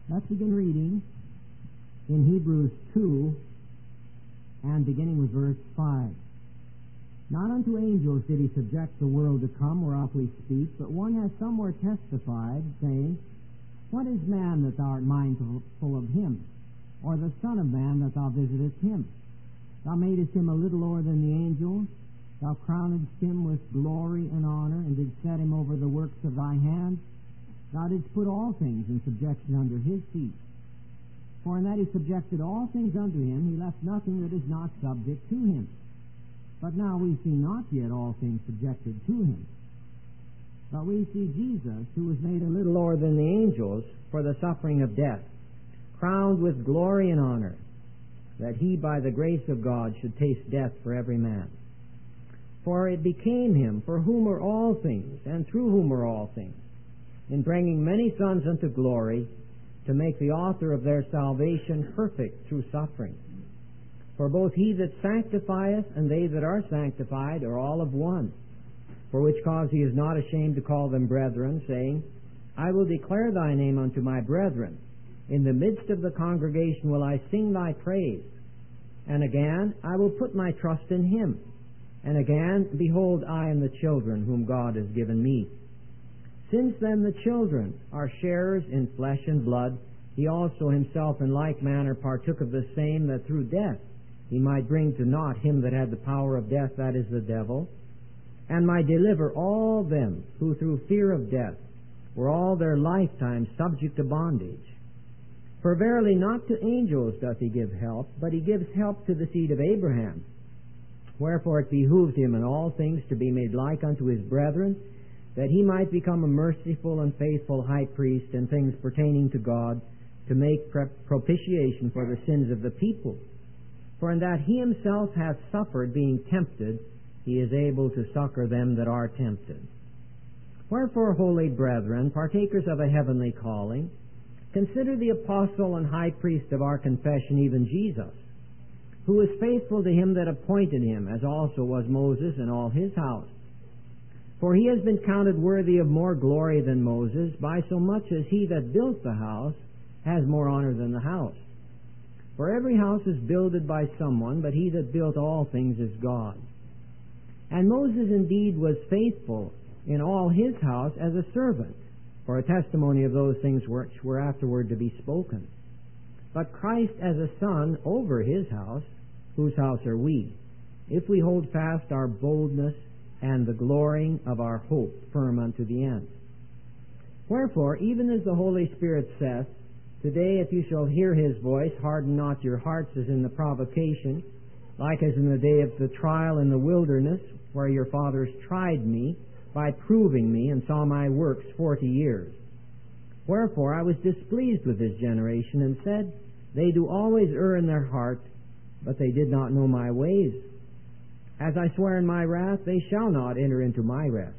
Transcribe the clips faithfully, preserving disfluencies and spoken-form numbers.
Let's begin reading in Hebrews two and beginning with verse five. Not unto angels did he subject the world to come, whereof we speak, but one has somewhere testified, saying, What is man that thou art mindful of him, or the Son of man that thou visitest him? Thou madest him a little lower than the angels, thou crownedst him with glory and honor, and didst set him over the works of thy hands. Thou didst put all things in subjection under his feet. For in that he subjected all things unto him, he left nothing that is not subject to him. But now we see not yet all things subjected to him. But we see Jesus, who was made a little lower than the angels for the suffering of death, crowned with glory and honor, that he by the grace of God should taste death for every man. For it became him, for whom are all things, and through whom are all things, in bringing many sons unto glory, to make the author of their salvation perfect through suffering. For both he that sanctifieth and they that are sanctified are all of one. For which cause he is not ashamed to call them brethren, saying, I will declare thy name unto my brethren. In the midst of the congregation will I sing thy praise. And again, I will put my trust in him. And again, behold, I am the children whom God has given me. Since then the children are sharers in flesh and blood, he also himself in like manner partook of the same, that through death he might bring to naught him that had the power of death, that is the devil, and might deliver all them who through fear of death were all their lifetime subject to bondage. For verily not to angels doth he give help, but he gives help to the seed of Abraham. Wherefore it behooved him in all things to be made like unto his brethren, that he might become a merciful and faithful high priest in things pertaining to God, to make propitiation for the sins of the people. For in that he himself hath suffered being tempted, he is able to succor them that are tempted. Wherefore, holy brethren, partakers of a heavenly calling, consider the apostle and high priest of our confession, even Jesus, who is faithful to him that appointed him, as also was Moses and all his house. For he has been counted worthy of more glory than Moses, by so much as he that built the house has more honor than the house. For every house is builded by someone, but he that built all things is God. And Moses indeed was faithful in all his house as a servant, for a testimony of those things which were afterward to be spoken. But Christ as a son over his house, whose house are we, if we hold fast our boldness and the glorying of our hope firm unto the end. Wherefore, even as the Holy Spirit saith, Today, if you shall hear his voice, harden not your hearts as in the provocation, like as in the day of the trial in the wilderness, where your fathers tried me by proving me, and saw my works forty years. Wherefore I was displeased with this generation, and said, They do always err in their heart, but they did not know my ways. As I swear in my wrath, they shall not enter into my rest.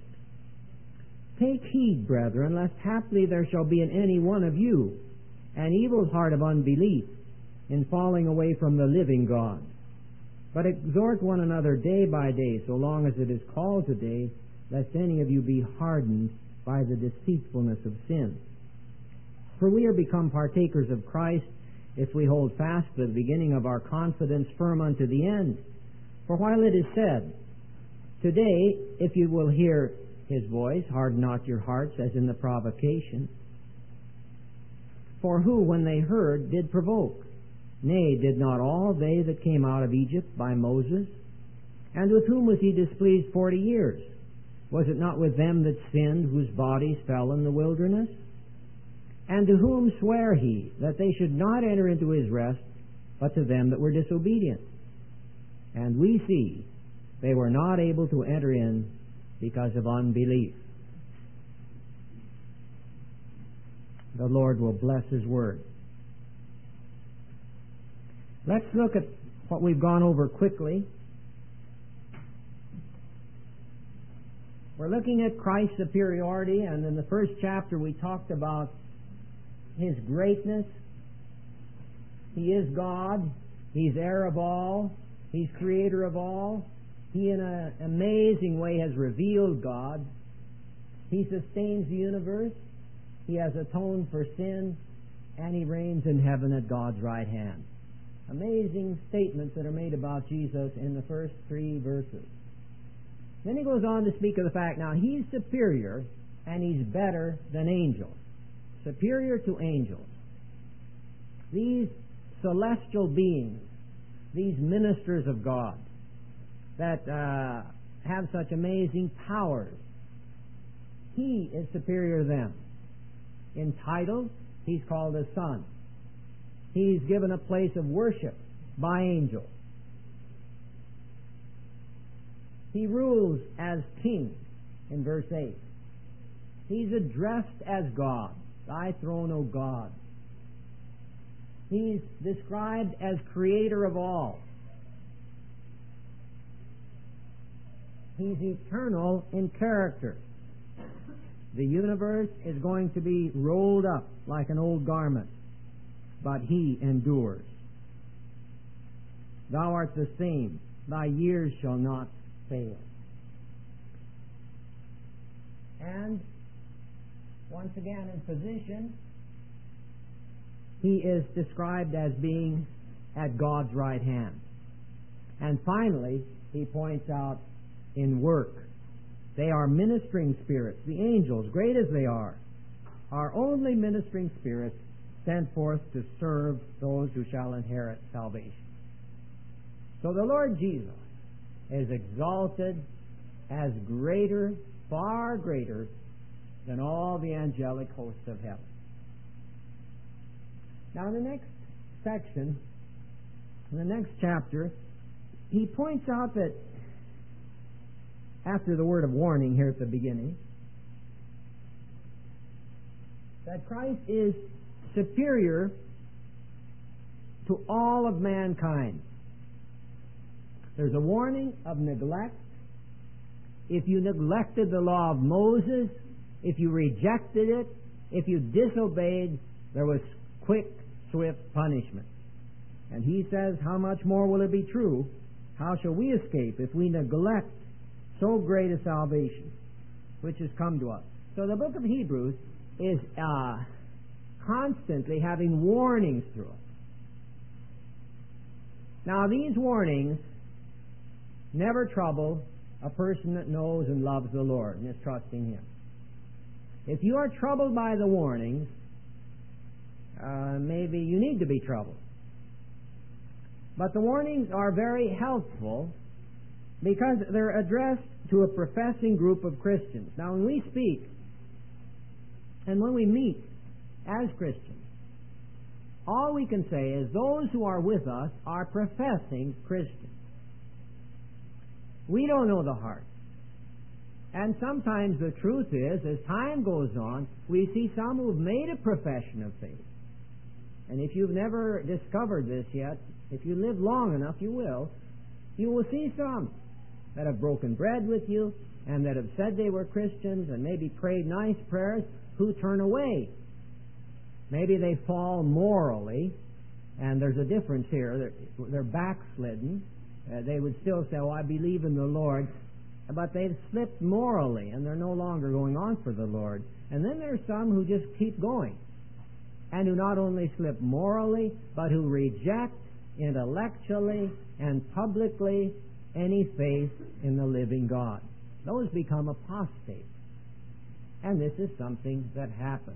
Take heed, brethren, lest haply there shall be in any one of you an evil heart of unbelief, in falling away from the living God. But exhort one another day by day, so long as it is called today, lest any of you be hardened by the deceitfulness of sin. For we are become partakers of Christ, if we hold fast the beginning of our confidence firm unto the end. For while it is said, Today, if you will hear his voice, harden not your hearts as in the provocation. For who, when they heard, did provoke? Nay, did not all they that came out of Egypt by Moses? And with whom was he displeased forty years? Was it not with them that sinned, whose bodies fell in the wilderness? And to whom sware he, that they should not enter into his rest, but to them that were disobedient? And we see they were not able to enter in because of unbelief. The Lord will bless his word. Let's look at what we've gone over quickly. We're looking at Christ's superiority, and in the first chapter we talked about his greatness. He is God. He's heir of all. He's creator of all. He, in an amazing way, has revealed God. He sustains the universe. He has atoned for sin. and he reigns in heaven at God's right hand. Amazing statements that are made about Jesus in the first three verses. Then he goes on to speak of the fact, now he's superior and he's better than angels. Superior to angels. These celestial beings, these ministers of God that uh, have such amazing powers, he is superior to them. In title, he's called a son. He's given a place of worship by angels. He rules as king in verse eight. He's addressed as God. Thy throne, O God. He's described as creator of all. He's eternal in character. The universe is going to be rolled up like an old garment, but he endures. Thou art the same. Thy years shall not fail. And once again in position, he is described as being at God's right hand. And finally, he points out in work. They are ministering spirits. The angels, great as they are, are only ministering spirits sent forth to serve those who shall inherit salvation. So the Lord Jesus is exalted as greater, far greater than all the angelic hosts of heaven. Now in the next section, in the next chapter, he points out that after the word of warning here at the beginning, that Christ is superior to all of mankind. There's a warning of neglect. If you neglected the law of Moses, if you rejected it, if you disobeyed, there was quick, swift punishment. And he says, how much more will it be true? How shall we escape if we neglect so great a salvation which has come to us? So the book of Hebrews is uh, constantly having warnings through it. Now these warnings never trouble a person that knows and loves the Lord and is trusting Him. If you are troubled by the warnings, uh, maybe you need to be troubled. But the warnings are very helpful because they're addressed to a professing group of Christians. Now when we speak and when we meet as Christians, all we can say is those who are with us are professing Christians. We don't know the heart. And sometimes the truth is, as time goes on, we see some who've made a profession of faith. And if you've never discovered this yet, if you live long enough, you will. You will see some that have broken bread with you and that have said they were Christians and maybe prayed nice prayers who turn away. Maybe they fall morally, and there's a difference here. They're, they're backslidden. Uh, they would still say, oh, I believe in the Lord, but they've slipped morally and they're no longer going on for the Lord. And then there's some who just keep going and who not only slip morally, but who reject intellectually and publicly any faith in the living God. Those become apostates. And this is something that happens.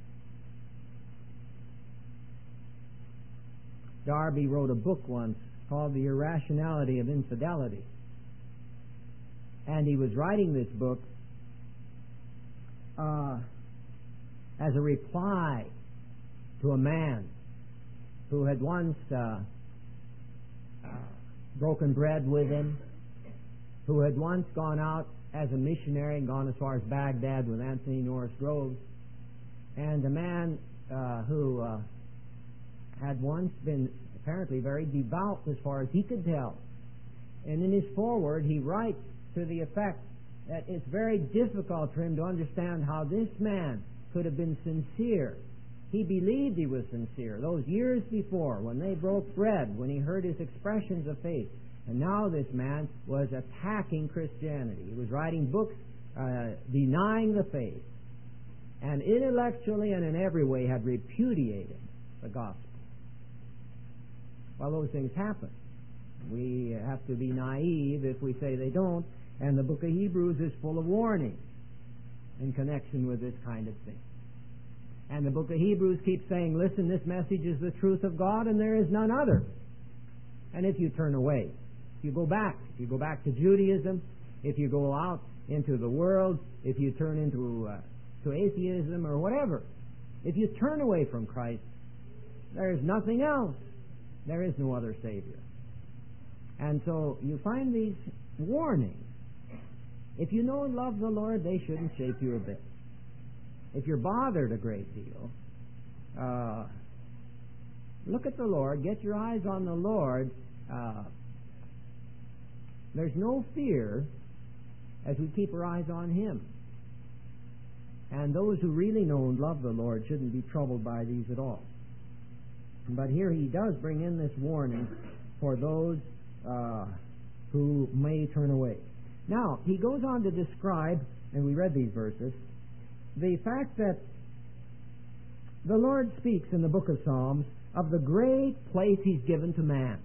Darby wrote a book once called The Irrationality of Infidelity. And he was writing this book uh, as a reply to a man who had once uh, uh, broken bread with him, who had once gone out as a missionary and gone as far as Baghdad with Anthony Norris Groves, and a man uh, who uh, had once been apparently very devout as far as he could tell. And in his foreword he writes to the effect that it's very difficult for him to understand how this man could have been sincere. He believed he was sincere those years before when they broke bread, when he heard his expressions of faith. And now this man was attacking Christianity. He was writing books uh, denying the faith. and intellectually and in every way had repudiated the gospel. Well, those things happen. We have to be naive if we say they don't, and the book of Hebrews is full of warnings in connection with this kind of thing. And the book of Hebrews keeps saying, listen, this message is the truth of God and there is none other. And if you turn away, if you go back, if you go back to Judaism, if you go out into the world, if you turn into uh, to atheism or whatever, if you turn away from Christ, there is nothing else. There is no other Savior. And so you find these warnings. If you know and love the Lord, they shouldn't shake you a bit. If you're bothered a great deal, uh, look at the Lord, get your eyes on the Lord. Uh, there's no fear as we keep our eyes on Him. And those who really know and love the Lord shouldn't be troubled by these at all. But here he does bring in this warning for those uh, who may turn away. Now, he goes on to describe, and we read these verses, the fact that the Lord speaks in the book of Psalms of the great place He's given to man.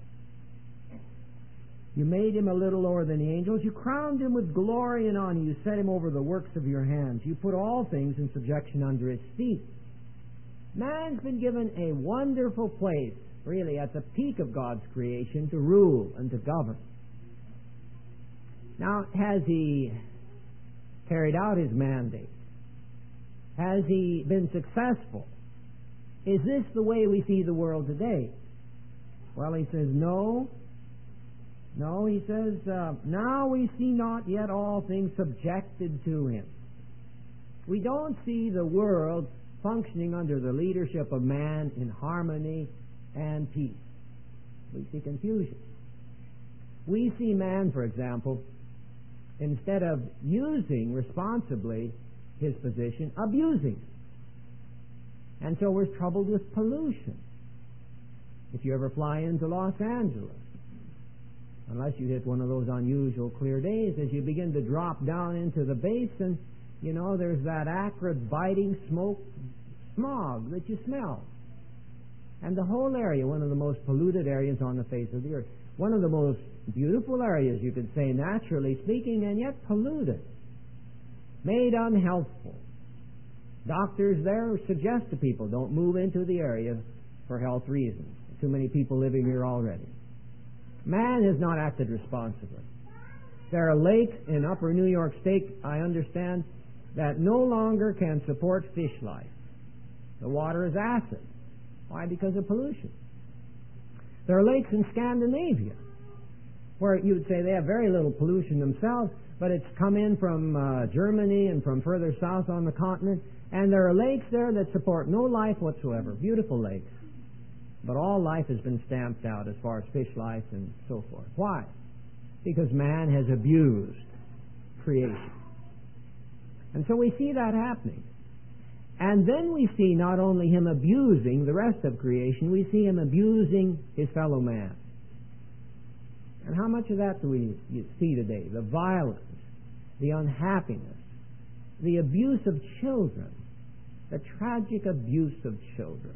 You made him a little lower than the angels. You crowned him with glory and honor. You set him over the works of your hands. You put all things in subjection under his feet. Man's been given a wonderful place, really at the peak of God's creation, to rule and to govern. Now, has he carried out his mandate? Has he been successful? Is this the way we see the world today? Well, he says, no. No, he says, uh, now we see not yet all things subjected to him. We don't see the world functioning under the leadership of man in harmony and peace. We see confusion. We see man, for example, instead of using responsibly his position, abusing it. And so we're troubled with pollution. If you ever fly into Los Angeles, unless you hit one of those unusual clear days, as you begin to drop down into the basin, you know, there's that acrid, biting smoke, smog that you smell. And the whole area, one of the most polluted areas on the face of the earth. One of the most beautiful areas, you could say, naturally speaking, and yet polluted. Made unhealthful. Doctors there suggest to people, don't move into the area for health reasons. Too many people living here already. Man has not acted responsibly. There are lakes in upper New York State, I understand, that no longer can support fish life. The water is acid. Why? Because of pollution. There are lakes in Scandinavia where you would say they have very little pollution themselves, but it's come in from uh, Germany and from further south on the continent, and there are lakes there that support no life whatsoever. Beautiful lakes. But all life has been stamped out as far as fish life and so forth. Why? Because man has abused creation. And so we see that happening. And then we see not only him abusing the rest of creation, we see him abusing his fellow man. And how much of that do we see today? The violence, the unhappiness, the abuse of children, the tragic abuse of children.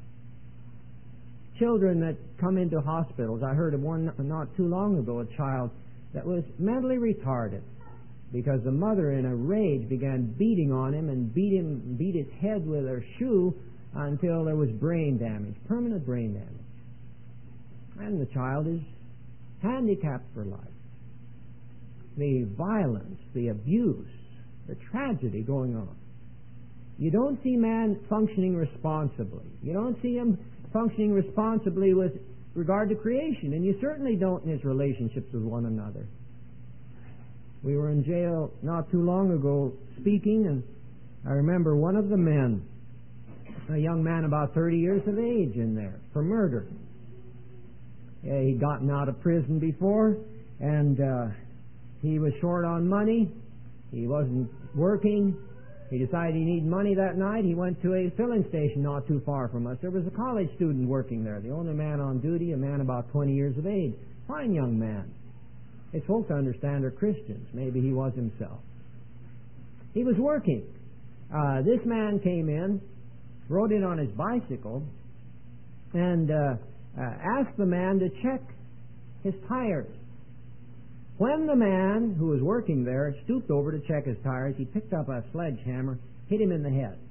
Children that come into hospitals. I heard of one not too long ago, a child that was mentally retarded because the mother in a rage began beating on him and beat him, beat his head with her shoe until there was brain damage, permanent brain damage. And the child is handicapped for life. The violence, the abuse, the tragedy going on. You don't see man functioning responsibly. You don't see him functioning responsibly with regard to creation, and you certainly don't in his relationships with one another. We were in jail not too long ago speaking, and I remember one of the men, a young man about thirty years of age in there, for murder. Yeah, he'd gotten out of prison before, and uh, he was short on money. He wasn't working. He decided he needed money that night. He went to a filling station not too far from us. There was a college student working there, the only man on duty, a man about twenty years of age. Fine young man. His folks, I understand, are Christians. Maybe he was himself. He was working. Uh, this man came in, rode in on his bicycle, and uh, uh, asked the man to check his tires. When the man who was working there stooped over to check his tires, he picked up a sledgehammer, hit him in the head.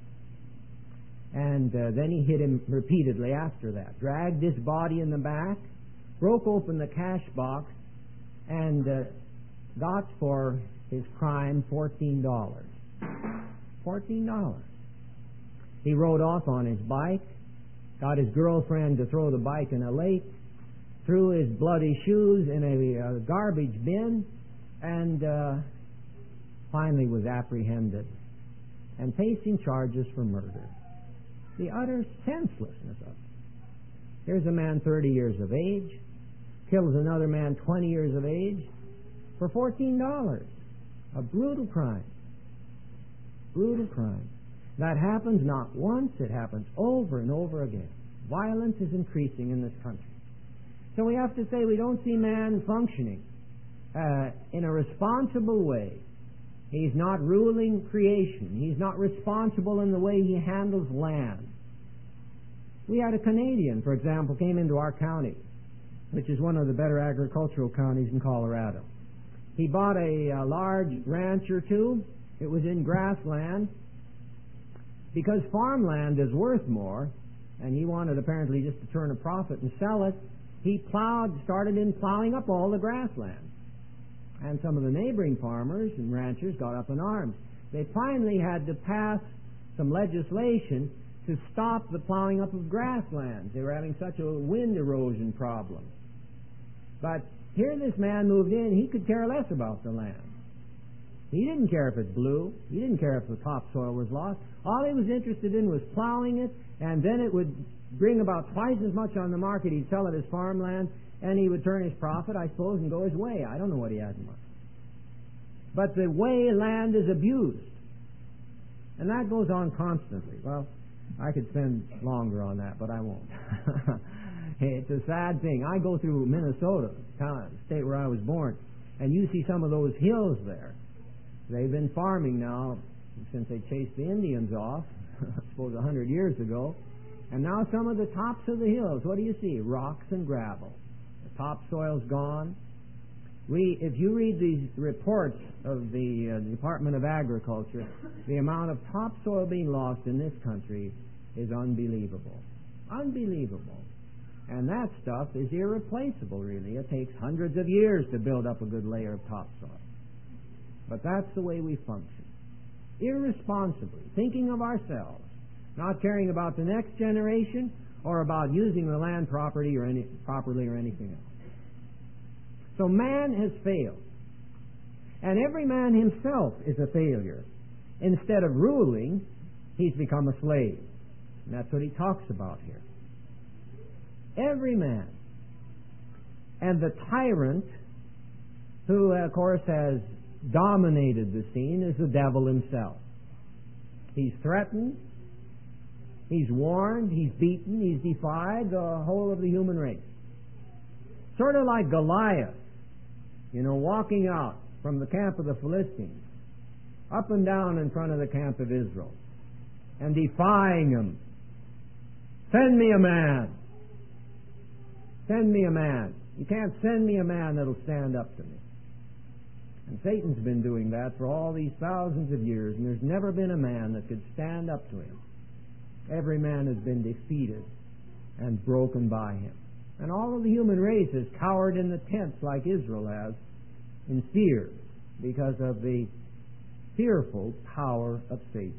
And uh, then he hit him repeatedly after that. Dragged his body in the back, broke open the cash box, and uh, got for his crime fourteen dollars. fourteen dollars. He rode off on his bike, got his girlfriend to throw the bike in a lake, threw his bloody shoes in a uh, garbage bin, and uh, finally was apprehended and facing charges for murder. The utter senselessness of it. Here's a man thirty years of age, kills another man twenty years of age for fourteen dollars. A brutal crime. Brutal crime. That happens not once, it happens over and over again. Violence is increasing in this country. So we have to say we don't see man functioning uh, in a responsible way. He's not ruling creation. He's not responsible in the way he handles land. We had a Canadian, for example, came into our county, which is one of the better agricultural counties in Colorado. He bought a, a large ranch or two. It was in grassland. Because farmland is worth more, and he wanted apparently just to turn a profit and sell it, he plowed, started in plowing up all the grassland. And some of the neighboring farmers and ranchers got up in arms. They finally had to pass some legislation to stop the plowing up of grasslands. They were having such a wind erosion problem. But here this man moved in, he could care less about the land. He didn't care if it blew. He didn't care if the topsoil was lost. All he was interested in was plowing it, and then it would bring about twice as much on the market. He'd sell it as farmland, and he would turn his profit, I suppose, and go his way. I don't know what he had in mind. But the way land is abused, and that goes on constantly. Well, I could spend longer on that, but I won't. It's a sad thing. I go through Minnesota, the state where I was born, and you see some of those hills there. They've been farming now since they chased the Indians off, I suppose a hundred years ago. And now some of the tops of the hills, what do you see? Rocks and gravel. The topsoil's gone. We, if you read these reports of the uh, Department of Agriculture, the amount of topsoil being lost in this country is unbelievable. Unbelievable. And that stuff is irreplaceable, really. It takes hundreds of years to build up a good layer of topsoil. But that's the way we function. Irresponsibly, thinking of ourselves, not caring about the next generation or about using the land property or any, properly or anything else. So man has failed. And every man himself is a failure. Instead of ruling, he's become a slave. And that's what he talks about here. Every man. And the tyrant, who, of course, has dominated the scene, is the devil himself. He's threatened, he's warned, he's beaten, he's defied the whole of the human race. Sort of like Goliath, you know, walking out from the camp of the Philistines, up and down in front of the camp of Israel, and defying them. Send me a man. Send me a man. You can't send me a man that'll stand up to me. And Satan's been doing that for all these thousands of years, and there's never been a man that could stand up to him. Every man has been defeated and broken by him. And all of the human race has cowered in the tents like Israel has in fear because of the fearful power of Satan.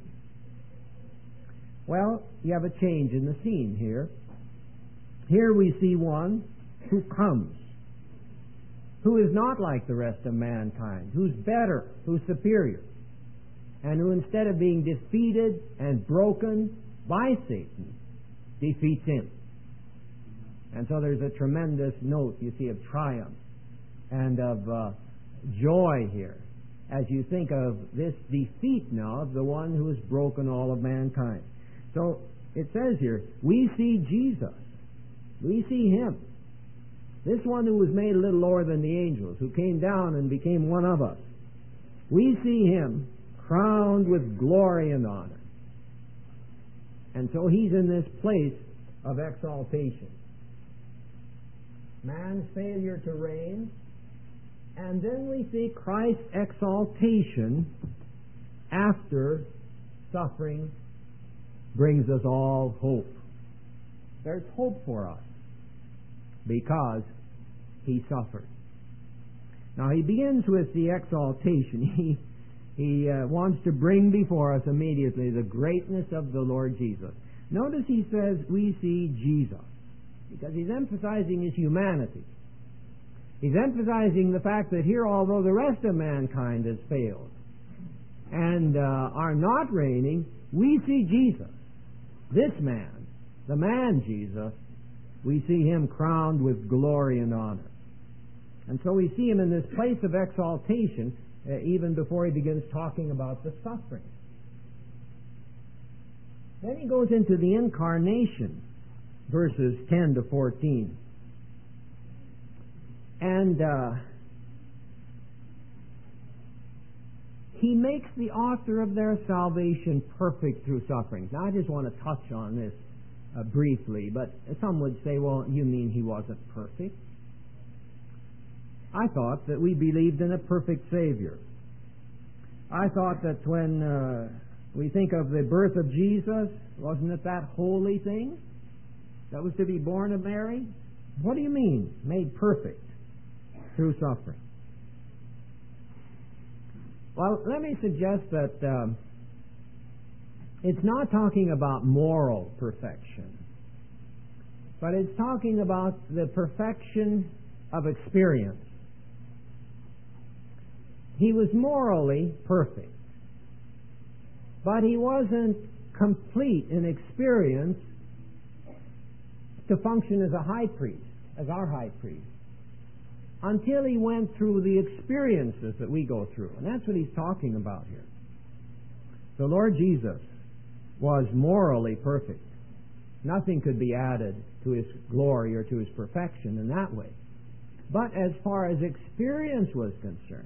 Well, you have a change in the scene here. Here we see one who comes, who is not like the rest of mankind, who's better, who's superior, and who instead of being defeated and broken by Satan, defeats him. And so there's a tremendous note, you see, of triumph and of uh, joy here as you think of this defeat now of the one who has broken all of mankind. So it says here, we see Jesus. We see him. This one who was made a little lower than the angels, who came down and became one of us. We see him crowned with glory and honor. And so he's in this place of exaltation. Man's failure to reign, and then we see Christ's exaltation after suffering brings us all hope. There's hope for us because he suffered. Now he begins with the exaltation. He he uh, wants to bring before us immediately the greatness of the Lord Jesus. Notice he says we see Jesus, because he's emphasizing his humanity. He's emphasizing the fact that here, although the rest of mankind has failed and uh, are not reigning, we see Jesus. This man, the man Jesus, we see him crowned with glory and honor. And so we see him in this place of exaltation uh, even before he begins talking about the suffering. Then he goes into the incarnation, verses ten to fourteen. And uh, he makes the author of their salvation perfect through sufferings. Now, I just want to touch on this uh, briefly, but some would say, well, you mean he wasn't perfect? I thought that we believed in a perfect Savior. I thought that when uh, we think of the birth of Jesus, wasn't it that holy thing that was to be born of Mary? What do you mean, made perfect through suffering? Well, let me suggest that um, it's not talking about moral perfection, but it's talking about the perfection of experience. He was morally perfect, but he wasn't complete in experience to function as a high priest, as our high priest, until he went through the experiences that we go through. And that's what he's talking about here. The Lord Jesus was morally perfect. Nothing could be added to his glory or to his perfection in that way. But as far as experience was concerned,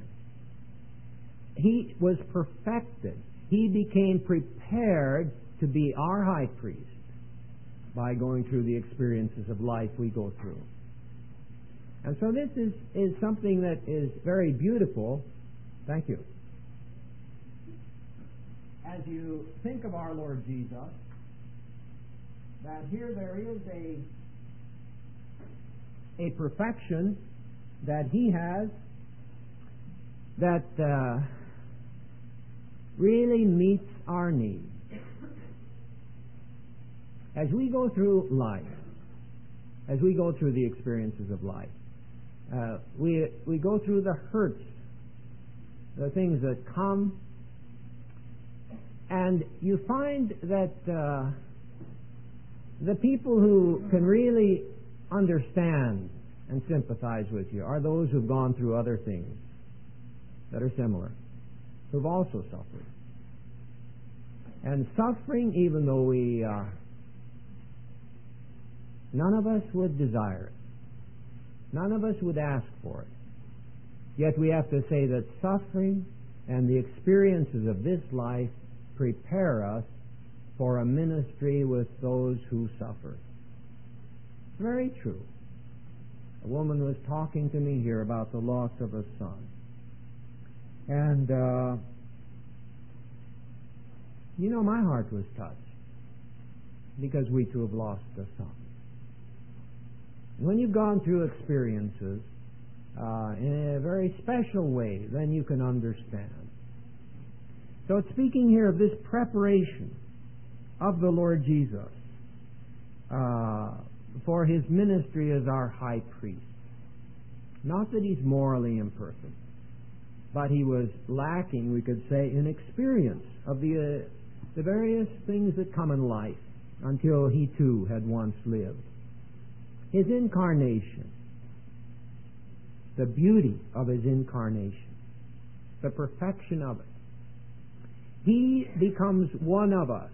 he was perfected. He became prepared to be our high priest by going through the experiences of life we go through. And so this is, is something that is very beautiful. Thank you. As you think of our Lord Jesus, that here there is a, a perfection that he has that uh, really meets our needs. As we go through life, as we go through the experiences of life, uh, we we go through the hurts, the things that come, and you find that uh, the people who can really understand and sympathize with you are those who've gone through other things that are similar, who've also suffered. And suffering, even though we uh, none of us would desire it. None of us would ask for it. Yet we have to say that suffering and the experiences of this life prepare us for a ministry with those who suffer. Very true. A woman was talking to me here about the loss of a son. And, uh, you know, my heart was touched because we too have lost a son. When you've gone through experiences uh, in a very special way, then you can understand. So it's speaking here of this preparation of the Lord Jesus uh, for his ministry as our high priest. Not that he's morally imperfect, but he was lacking, we could say, in experience of the, uh, the various things that come in life until he too had once lived. His incarnation, the beauty of his incarnation, the perfection of it. He becomes one of us.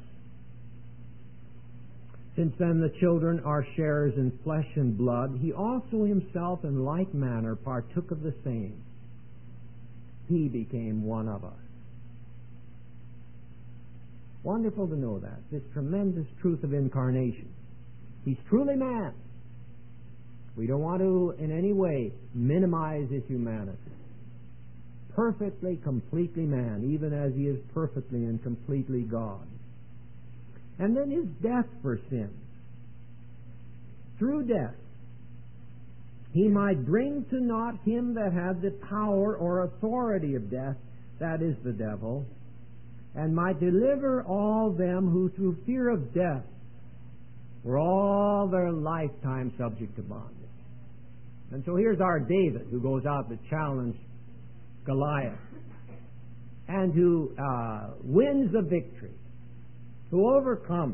Since then the children are sharers in flesh and blood, he also himself in like manner partook of the same. He became one of us. Wonderful to know that, this tremendous truth of incarnation. He's truly man. We don't want to in any way minimize his humanity. Perfectly, completely man, even as he is perfectly and completely God. And then his death for sins. Through death, he might bring to naught him that had the power or authority of death, that is the devil, and might deliver all them who through fear of death were all their lifetime subject to bondage. And so here's our David, who goes out to challenge Goliath and who uh, wins the victory, who overcomes.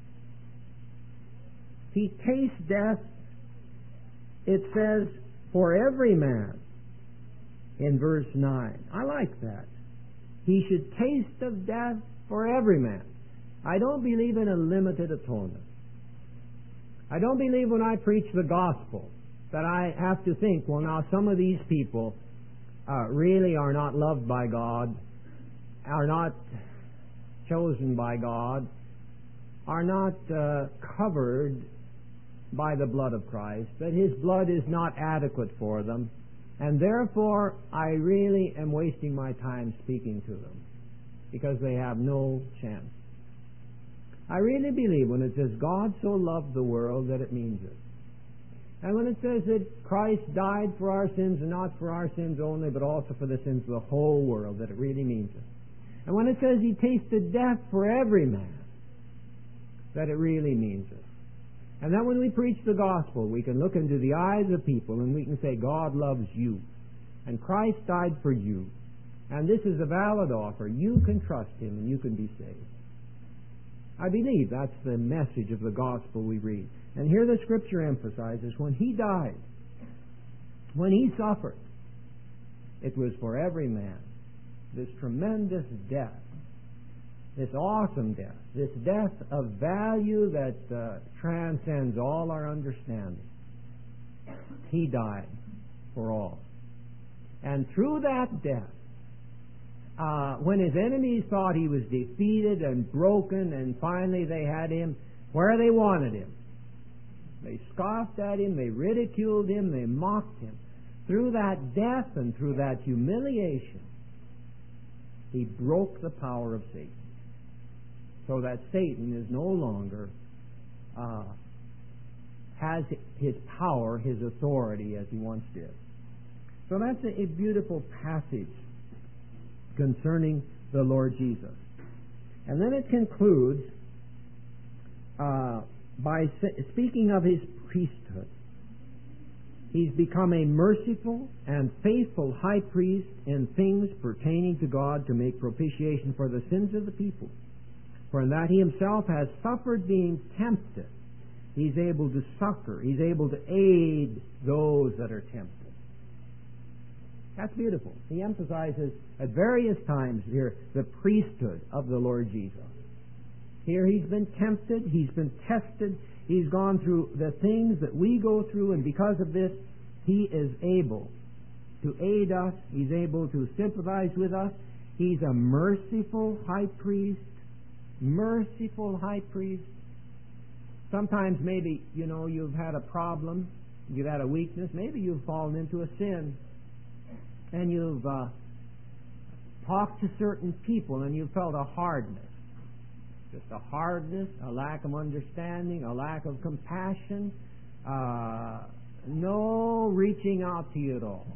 He tastes death, it says, for every man in verse nine. I like that. He should taste of death for every man. I don't believe in a limited atonement. I don't believe when I preach the gospel that I have to think, well, now some of these people uh, really are not loved by God, are not chosen by God, are not uh, covered by the blood of Christ, that His blood is not adequate for them, and therefore I really am wasting my time speaking to them because they have no chance. I really believe when it says God so loved the world that it means it. And when it says that Christ died for our sins, and not for our sins only, but also for the sins of the whole world, that it really means it. And when it says He tasted death for every man, that it really means it. And then when we preach the gospel, we can look into the eyes of people and we can say, God loves you, and Christ died for you, and this is a valid offer. You can trust Him and you can be saved. I believe that's the message of the gospel we read. And here the Scripture emphasizes when He died, when He suffered, it was for every man. This tremendous death, this awesome death, this death of value that uh, transcends all our understanding. He died for all. And through that death, uh, when His enemies thought He was defeated and broken, and finally they had Him where they wanted Him, they scoffed at Him, they ridiculed Him, they mocked Him. Through that death and through that humiliation, He broke the power of Satan, so that Satan is no longer uh, has his power, his authority as he once did. So that's a, a beautiful passage concerning the Lord Jesus. And then it concludes uh, by speaking of His priesthood. He's become a merciful and faithful high priest in things pertaining to God to make propitiation for the sins of the people. For in that He Himself has suffered being tempted, He's able to succor, He's able to aid those that are tempted. That's beautiful. He emphasizes at various times here the priesthood of the Lord Jesus. Here He's been tempted, He's been tested, He's gone through the things that we go through, and because of this, He is able to aid us, He's able to sympathize with us. He's a merciful high priest. Merciful high priest. Sometimes maybe, you know, you've had a problem, you've had a weakness, maybe you've fallen into a sin, and you've uh, talked to certain people and you've felt a hardness. Just a hardness, a lack of understanding, a lack of compassion, uh, no reaching out to you at all.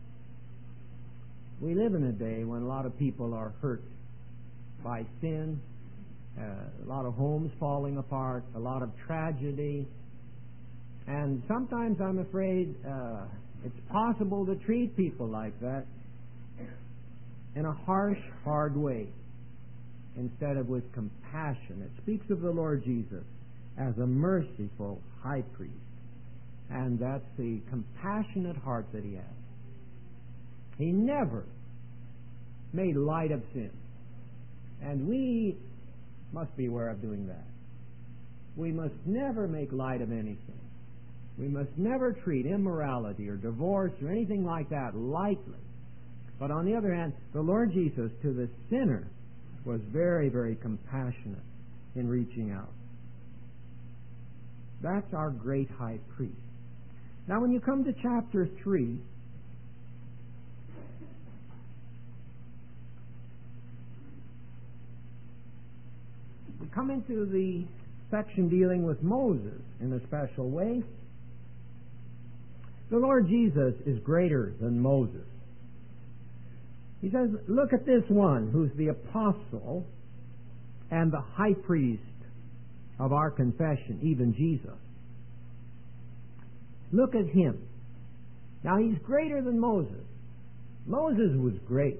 We live in a day when a lot of people are hurt by sin, uh, a lot of homes falling apart, a lot of tragedy, and sometimes I'm afraid uh, it's possible to treat people like that in a harsh, hard way, instead of with compassion. It speaks of the Lord Jesus as a merciful high priest, and that's the compassionate heart that He has. He never made light of sin, and we must be aware of doing that. We must never make light of anything. We must never treat immorality or divorce or anything like that lightly. But on the other hand, the Lord Jesus, to the sinner was very, very compassionate in reaching out. That's our great high priest. Now, when you come to chapter three, we come into the section dealing with Moses in a special way. The Lord Jesus is greater than Moses. He says, look at this one who's the apostle and the high priest of our confession, even Jesus. Look at him. Now, he's greater than Moses. Moses was great.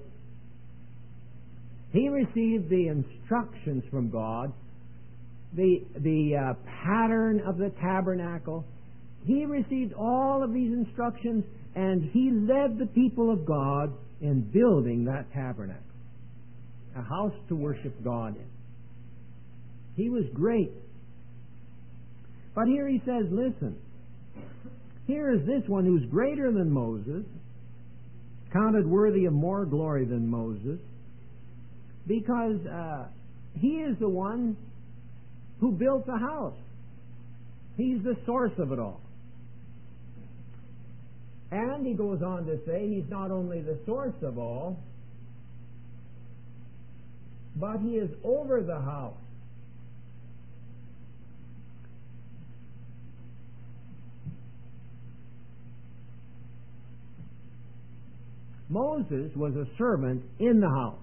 He received the instructions from God, the, the uh, pattern of the tabernacle. He received all of these instructions, and he led the people of God in building that tabernacle, a house to worship God in. He was great. But here he says, listen, here is this one who's greater than Moses, counted worthy of more glory than Moses, because uh, he is the one who built the house. He's the source of it all. And he goes on to say he's not only the source of all, but he is over the house. Moses was a servant in the house.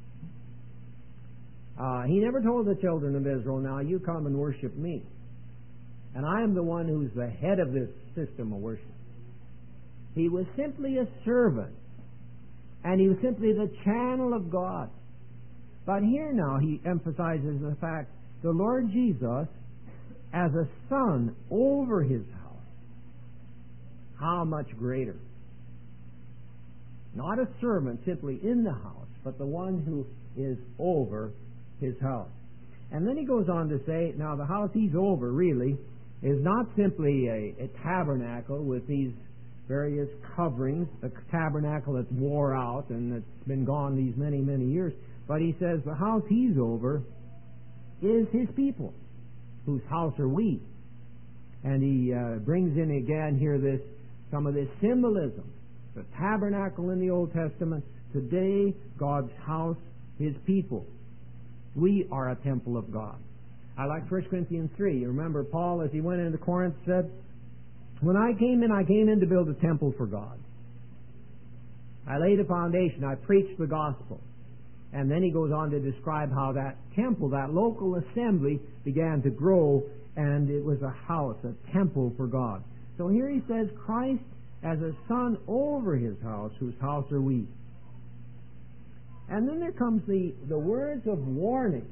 Uh, he never told the children of Israel, now you come and worship me. And I am the one who's the head of this system of worship. He was simply a servant. And he was simply the channel of God. But here now he emphasizes the fact the Lord Jesus as a son over his house. How much greater. Not a servant simply in the house, but the one who is over his house. And then he goes on to say, now the house he's over really is not simply a, a tabernacle with these various coverings, a tabernacle that's wore out and that's been gone these many, many years. But he says the house he's over is his people, whose house are we. And he uh, brings in again here this some of this symbolism. The tabernacle in the Old Testament, today God's house, his people. We are a temple of God. I like First Corinthians three. You remember Paul, as he went into Corinth, said, when I came in, I came in to build a temple for God. I laid a foundation. I preached the gospel. And then he goes on to describe how that temple, that local assembly, began to grow, and it was a house, a temple for God. So here he says, Christ as a son over his house, whose house are we. And then there comes the, the words of warning.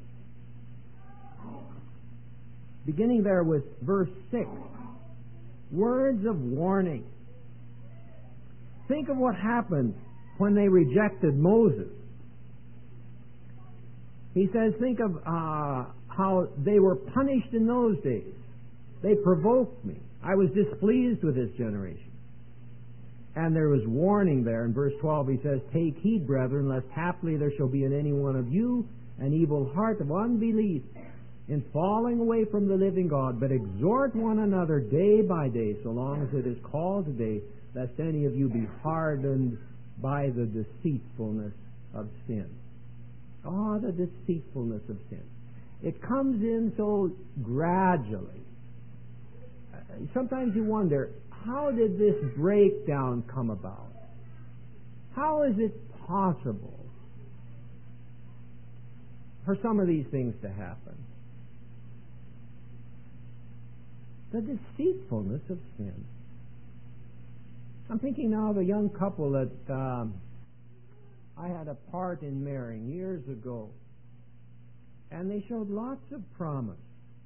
Beginning there with verse six. Words of warning. Think of what happened when they rejected Moses. He says, think of uh, how they were punished in those days. They provoked me. I was displeased with this generation. And there was warning there. In verse twelve he says, take heed, brethren, lest haply there shall be in any one of you an evil heart of unbelief in falling away from the living God, but exhort one another day by day, so long as it is called today, lest any of you be hardened by the deceitfulness of sin. Oh, the deceitfulness of sin. It comes in so gradually. Sometimes you wonder, how did this breakdown come about? How is it possible for some of these things to happen? The deceitfulness of sin. I'm thinking now of a young couple that um, I had a part in marrying years ago, and they showed lots of promise.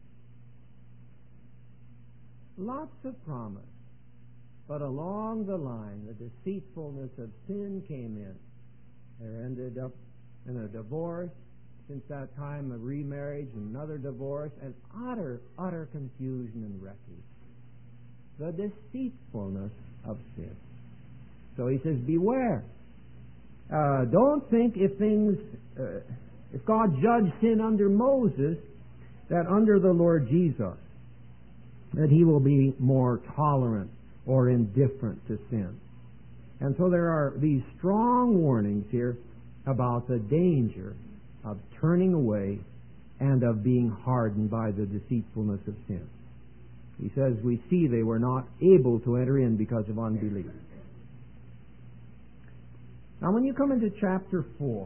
Lots of promise. But along the line, the deceitfulness of sin came in. They ended up in a divorce. Since that time, a remarriage, another divorce, and utter, utter confusion and wreckage. The deceitfulness of sin. So he says, beware. Uh, don't think if things uh, If God judged sin under Moses, that under the Lord Jesus, that He will be more tolerant or indifferent to sin. And so there are these strong warnings here about the danger of turning away and of being hardened by the deceitfulness of sin. He says, we see they were not able to enter in because of unbelief. Now when you come into chapter four,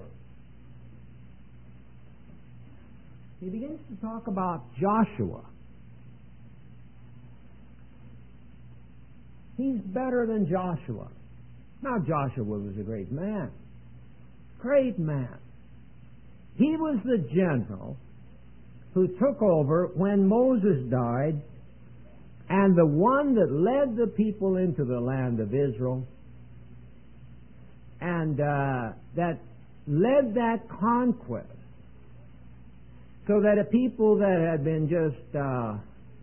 he begins to talk about Joshua. He's better than Joshua. Now Joshua was a great man. Great man. He was the general who took over when Moses died, and the one that led the people into the land of Israel, and uh, that led that conquest, so that a people that had been just uh,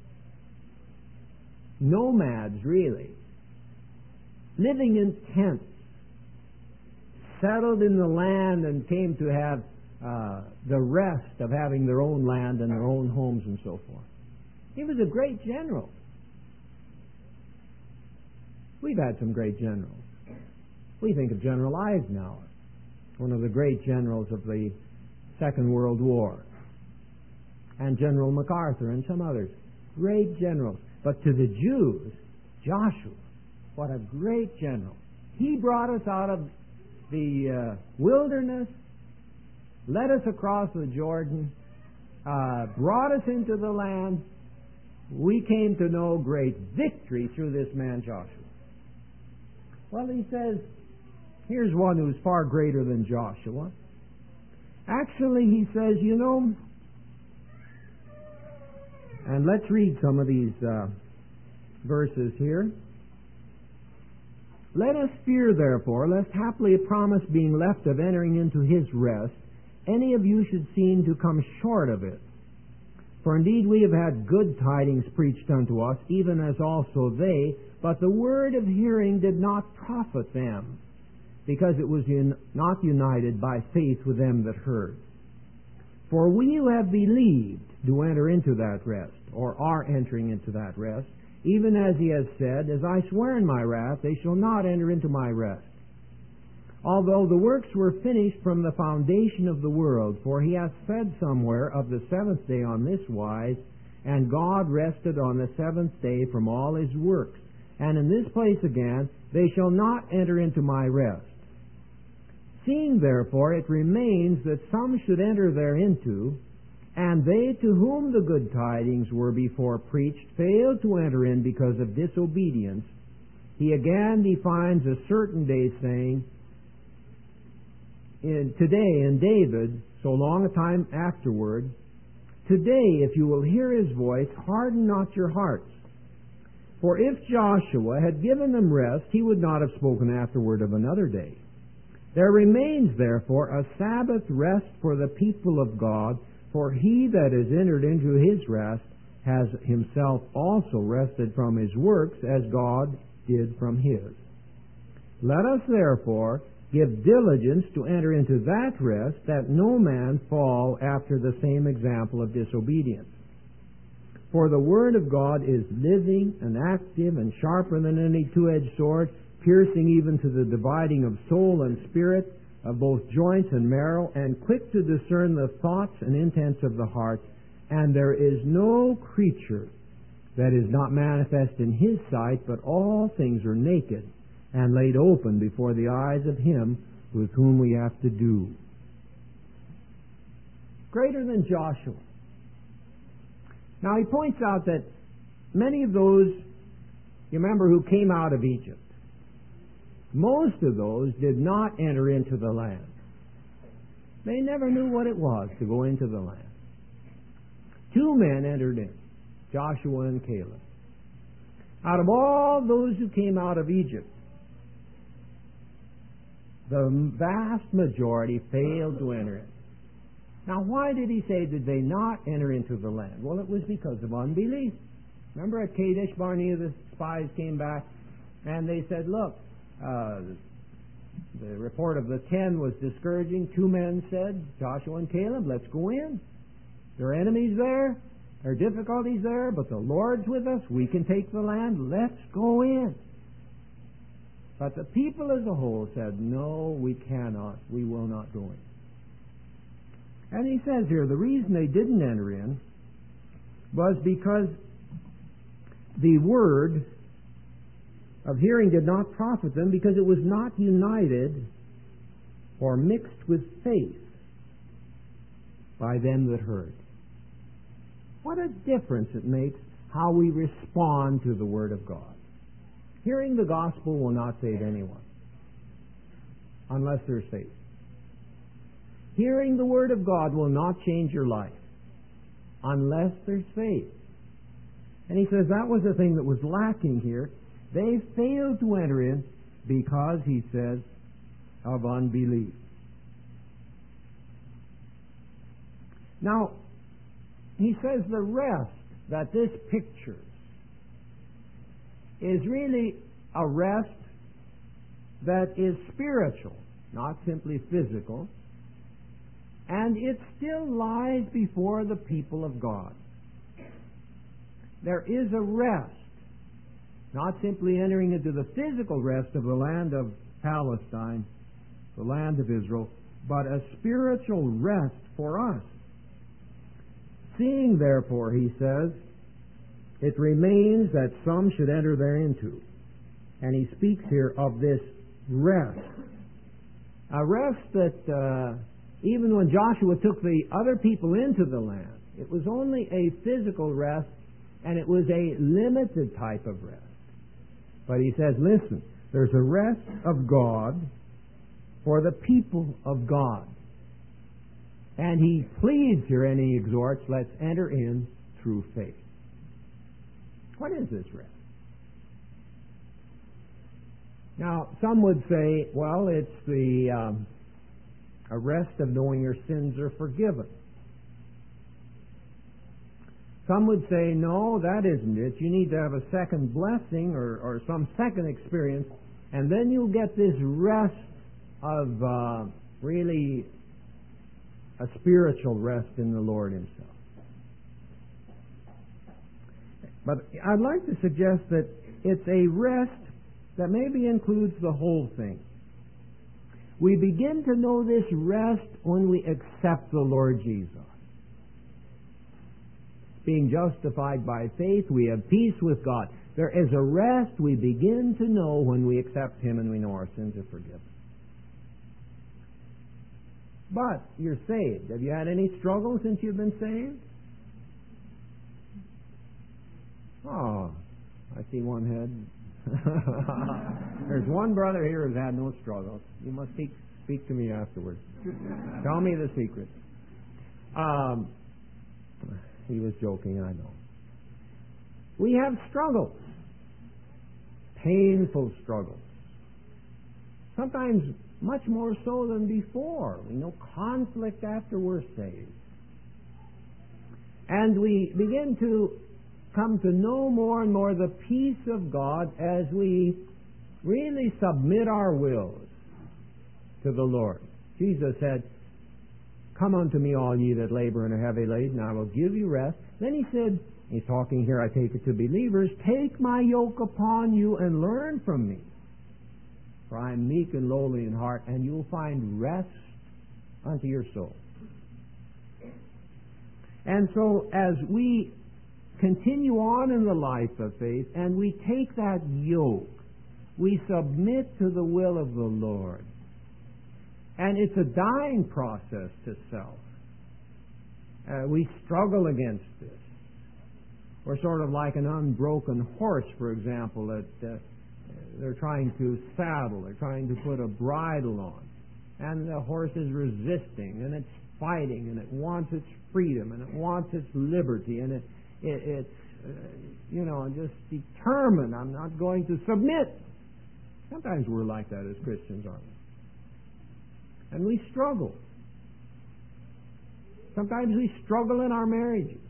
nomads, really, living in tents, settled in the land and came to have uh, the rest of having their own land and their own homes and so forth. He was a great general. We've had some great generals. We think of General Eisenhower, one of the great generals of the Second World War, and General MacArthur and some others. Great generals. But to the Jews, Joshua, what a great general. He brought us out of the uh, wilderness, led us across the Jordan, uh, brought us into the land. We came to know great victory through this man Joshua. Well, he says, here's one who's far greater than Joshua. Actually, he says, you know, and let's read some of these uh, verses here. Let us fear, therefore, lest haply a promise being left of entering into his rest, any of you should seem to come short of it. For indeed we have had good tidings preached unto us, even as also they, but the word of hearing did not profit them, because it was in, not united by faith with them that heard. For we who have believed do enter into that rest, or are entering into that rest, even as he has said, as I swear in my wrath, they shall not enter into my rest. Although the works were finished from the foundation of the world, for he hath said somewhere of the seventh day on this wise, and God rested on the seventh day from all his works. And in this place again, they shall not enter into my rest. Seeing therefore it remains that some should enter thereinto, and they to whom the good tidings were before preached failed to enter in because of disobedience, he again defines a certain day, saying, in, today in David, so long a time afterward, today if you will hear his voice, harden not your hearts. For if Joshua had given them rest, he would not have spoken afterward of another day. There remains therefore a Sabbath rest for the people of God, for he that is entered into his rest has himself also rested from his works, as God did from his. Let us therefore give diligence to enter into that rest, that no man fall after the same example of disobedience. For the word of God is living and active and sharper than any two-edged sword, piercing even to the dividing of soul and spirit, of both joints and marrow, and quick to discern the thoughts and intents of the heart. And there is no creature that is not manifest in his sight, but all things are naked and laid open before the eyes of him with whom we have to do. Greater than Joshua. Now he points out that many of those, you remember, who came out of Egypt, most of those did not enter into the land. They never knew what it was to go into the land. Two men entered in, Joshua and Caleb. Out of all those who came out of Egypt, the vast majority failed to enter in. Now, why did he say did they not enter into the land? Well, it was because of unbelief. Remember at Kadesh Barnea, the spies came back and they said, look, uh, the report of the ten was discouraging. Two men said, Joshua and Caleb, let's go in. There are enemies there. There are difficulties there, but the Lord's with us. We can take the land. Let's go in. But the people as a whole said, no, we cannot. We will not go in. And he says here, the reason they didn't enter in was because the word of hearing did not profit them, because it was not united or mixed with faith by them that heard. What a difference it makes how we respond to the Word of God. Hearing the gospel will not save anyone unless there's faith. Hearing the Word of God will not change your life unless there's faith. And he says that was the thing that was lacking here. They failed to enter in because, he says, of unbelief. Now, he says the rest that this pictures is really a rest that is spiritual, not simply physical, and it still lies before the people of God. There is a rest, not simply entering into the physical rest of the land of Palestine, the land of Israel, but a spiritual rest for us. Seeing, therefore, he says, it remains that some should enter thereinto. And he speaks here of this rest. A rest that uh, even when Joshua took the other people into the land, it was only a physical rest, and it was a limited type of rest. But he says, listen, there's a rest of God for the people of God. And he pleads here and he exhorts, let's enter in through faith. What is this rest? Now, some would say, well, it's the um, a rest of knowing your sins are forgiven. Some would say, no, that isn't it. You need to have a second blessing or, or some second experience, and then you'll get this rest of uh, really a spiritual rest in the Lord Himself. But I'd like to suggest that it's a rest that maybe includes the whole thing. We begin to know this rest when we accept the Lord Jesus. Being justified by faith, we have peace with God. There is a rest we begin to know when we accept Him and we know our sins are forgiven. But you're saved. Have you had any struggle since you've been saved? Oh, I see one head. There's one brother here who's had no struggles. You must speak, speak to me afterwards. Tell me the secret. Um, he was joking, I know. We have struggles. Painful struggles. Sometimes much more so than before. We know conflict after we're saved. And we begin to come to know more and more the peace of God as we really submit our wills to the Lord. Jesus said, come unto me all ye that labor and are heavy laden, and I will give you rest. Then He said, He's talking here, I take it to believers, take my yoke upon you and learn from me. For I am meek and lowly in heart, and you will find rest unto your soul. And so as we continue on in the life of faith, and we take that yoke, we submit to the will of the Lord. And it's a dying process to self. Uh, we struggle against this. We're sort of like an unbroken horse, for example, that uh, they're trying to saddle, they're trying to put a bridle on. And the horse is resisting, and it's fighting, and it wants its freedom, and it wants its liberty, and it It, it's, uh, you know, just determined, I'm not going to submit. Sometimes we're like that as Christians, aren't we? And we struggle. Sometimes we struggle in our marriages.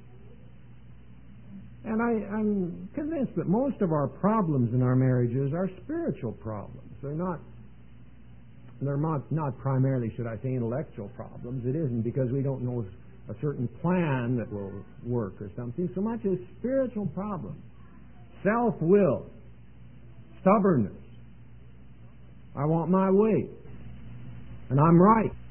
And I, I'm convinced that most of our problems in our marriages are spiritual problems. They're not they're not, not primarily, should I say, intellectual problems. It isn't because we don't know a certain plan that will work or something, so much as spiritual problems. Self-will, stubbornness. I want my way, and I'm right.